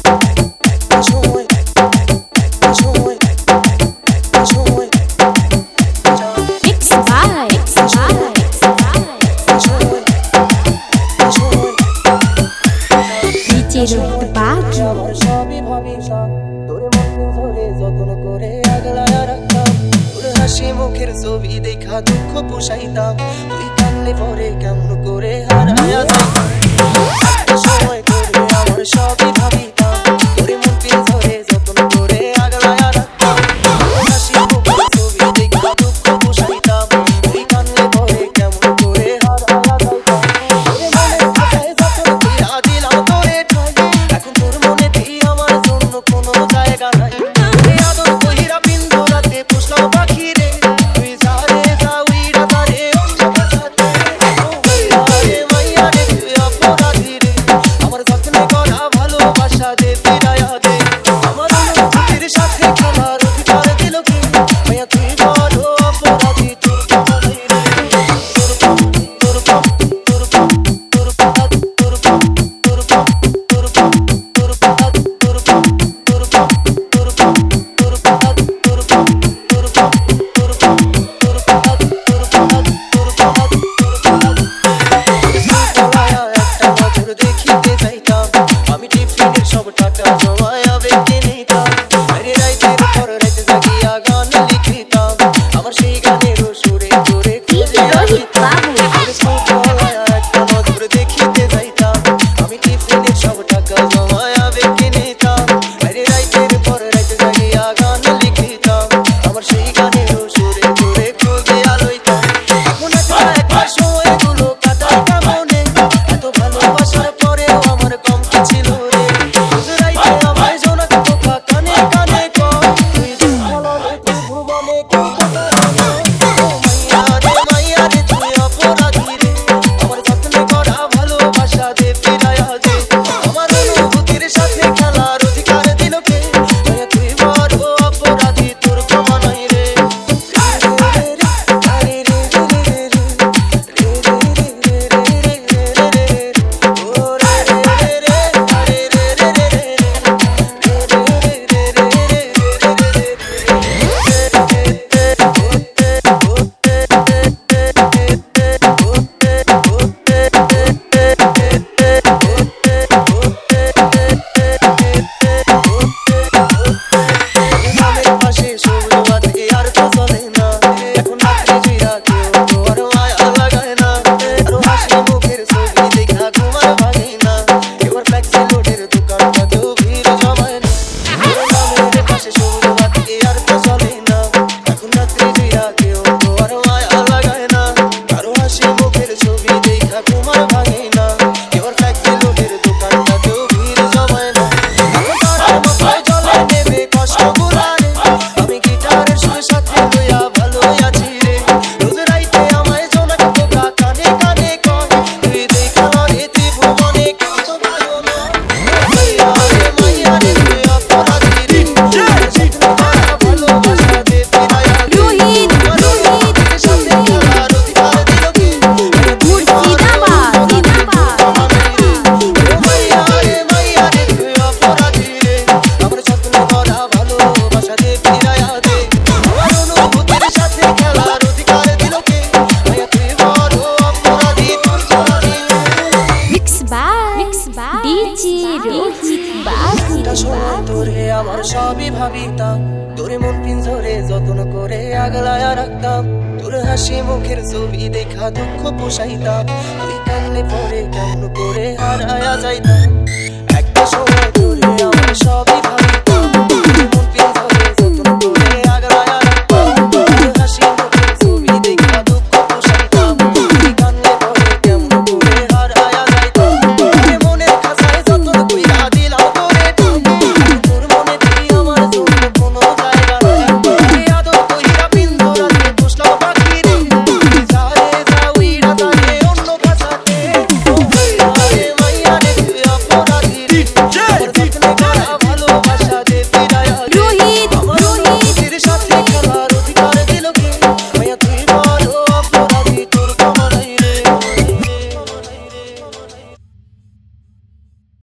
সবই ভাবিতাম তোর মন ধরে যত্ন করে আগলায়া রাখতাম, তোর হাসি মুখের ছবি দেখা দুঃখ পোষাইতাম, তুই কান্নে পরে কেমন করে হারায়া যাইতাম। সময় করে আমার সবই ভাবিতাম তোর মন ধরে যত্ন করে আগলায়া রাখতাম, তোর হাসি মুখের ছবি দেখা দুঃখ পোষাইতাম, তুই কান্নে পরে কেমন করে হারায়া যাইতাম। তোর মনের খাতায় যত্ন কইরা দিলাম তোরে ঠাই, এখন তোর মনে আমার জন্য কোনো জায়গা নাই। আদর কইরা বিন্দু রাতে পুষলাম পাখি রে, তুই যারে যাউইরা তারে মাইয়া রে তুই অপরাধী রে, আমার যত্নে করা ভালোবাসা দে ফিরাইয়া দে, আমার অনুভূতির সাথে খেলার অধিকার দিল কি মাইয়া তুই বড় অপরাধী, তোর অপরাধী রে, তোর পাপ তোর পাপ তোর পাপ তোর পাপ তোর পাপ তোর পাপ তোর পাপ তোর পাপ তোর পাপ তোর পাপ তোর পাপ তোর পাপ তোর পাপ তোর পাপ তোর পাপ তোর পাপ তোর পাপ তোর পাপ একটা নজর দেখিতে চাইতাম, আমি টিফিনের সব টাকা জমায়াবে কিনিতাম, আরে রাইতের পর রাইতে জাগিয়া গান লিখিতাম, আমার সেই গানের সুরে তোরে খুঁজে আসিতাম, একটা নজর দেখিতে চাইতাম, আমি টিফিনের সব টাকা জমায়াবে কিনিতাম, আরে রাইতের পর রাইতে জাগিয়া গান লিখিতাম, আমার সেই গানের সুরে তোরে খুঁজে আলইতাম। এখন একটা সময়গুলো কাটাই কেমনে, এত ভালোবাসার পরেও আমার কম কি ছিল রে, রাইতে আমায় জোনাক পোকা কানে কানে কর, তুই ভালো তুই ভুবনে মাইয়া রে তুই অপরাধী রে, আমার যত্নে করা ভালোবাসা দে ফিরাইয়া দে, আমার অনুভূতির সাথে খেলার অধিকার দিল কে মাইয়া তুই বড় অপরাধী, তোর ক্ষমা নাই রে। আমার সবই ভাবিতাম তোর মন পিঞ্জরে যত্ন করে আগলায়া রাখতাম, তোর হাসি মুখের ছবি দেখা দুঃখ পোষাইতাম, তুই কান্নে পরে কেমন করে হারায়া যাইতাম। একটা সময় তোরে আমার সবই